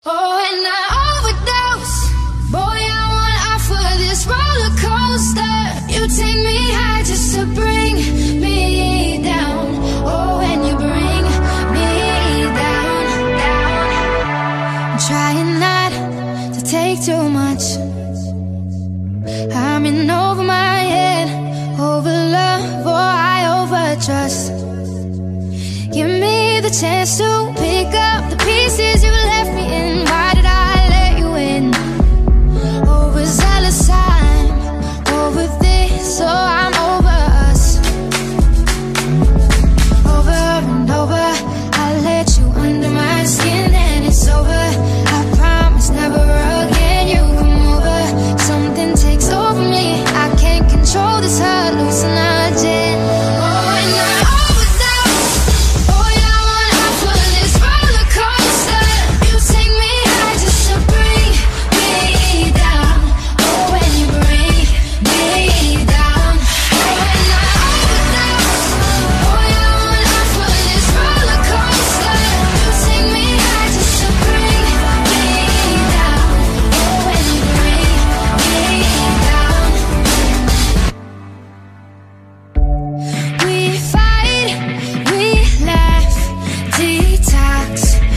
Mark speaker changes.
Speaker 1: Oh, and I overdose. Boy, I want off of this roller coaster. You take me high just to bring me down. Oh, and you bring me down, down. I'm trying not to take too much. I'm in over my head, over love, or I over trust. Give me the chance to pick up the pieces you left me in. Why did I let you in? Overzealous, I'm over this, so I'm over us. Over and over, I let you under my skin, and it's over. I promise never again. You come over, something takes over me. I can't control this hallucinogen. Oh, and I overdose. Boy, I want off of this roller coaster. You take me high just to bring me down. Oh, when you bring me down. Oh, and I overdose. Boy, I want off of this roller coaster. You take me high just to bring me down. Oh, when you bring me down. We fight, we laugh, detox.